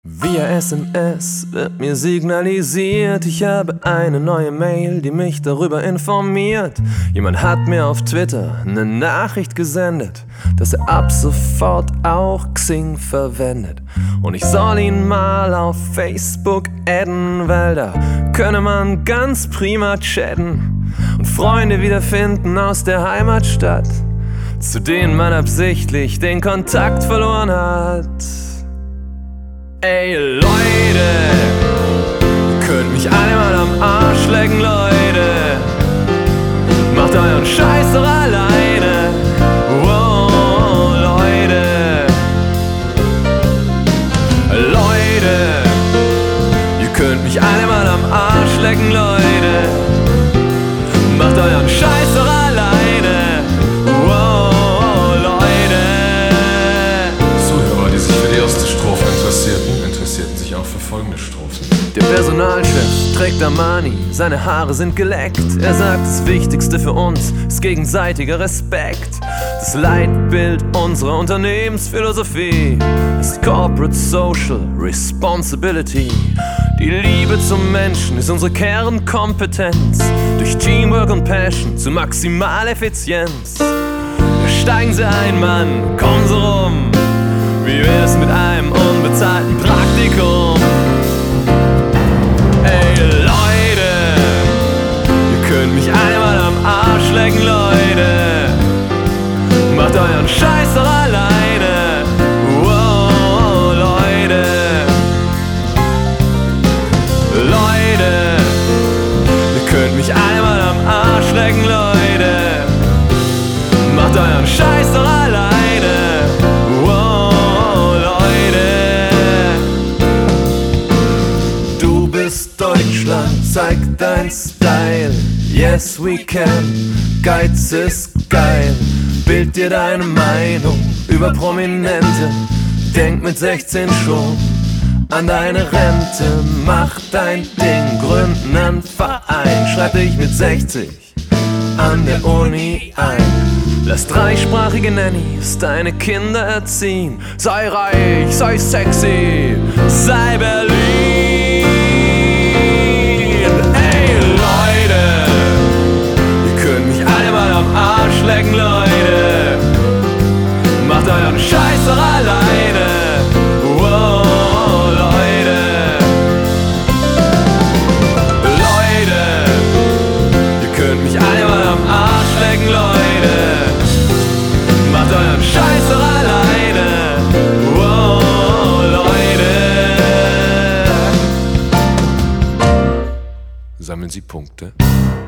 Via SMS wird mir signalisiert, ich habe eine neue Mail, die mich darüber informiert. Jemand hat mir auf Twitter eine Nachricht gesendet, dass er ab sofort auch Xing verwendet. Und ich soll ihn mal auf Facebook adden, weil da könne man ganz prima chatten und Freunde wiederfinden aus der Heimatstadt, zu denen man absichtlich den Kontakt verloren hat. Ey Leute, ihr könnt mich alle mal am Arsch lecken, Leute. Macht euren Scheiß doch alleine. Wow, Leute. Leute, ihr könnt mich alle mal am Arsch lecken, Leute. Macht euren Scheiß doch alleine. Wow, Leute. Zuhörer, die sich für die erste Strophe interessierten sich auch für folgende Strophen. Der Personalchef trägt Armani, seine Haare sind geleckt. Er sagt, das Wichtigste für uns ist gegenseitiger Respekt. Das Leitbild unserer Unternehmensphilosophie ist Corporate Social Responsibility. Die Liebe zum Menschen ist unsere Kernkompetenz. Durch Teamwork und Passion zu maximaler Effizienz. Steigen Sie ein, Mann, kommen Sie rum. Wie wär's mit einem unbezahlten Praktikum? Ey Leute, ihr könnt mich einmal am Arsch lecken, Leute. Macht euren Scheiß doch alleine. Wow, Leute. Leute, ihr könnt mich einmal am Arsch lecken, Leute. Macht euren Scheiß doch alleine. Deutschland, zeig dein Style. Yes we can, Geiz ist geil. Bild dir deine Meinung über Prominente. Denk mit 16 schon an deine Rente. Mach dein Ding, gründ nen Verein. Schreib dich mit 60 an der Uni ein. Lass dreisprachige Nannies deine Kinder erziehen. Sei reich, sei sexy, sei Berlin. Lecken, Leute, macht euren Scheiß doch alleine. Wow, Leute. Leute, ihr könnt mich einmal am Arsch lecken, Leute. Macht euren Scheiß doch alleine. Wow, Leute. Sammeln Sie Punkte.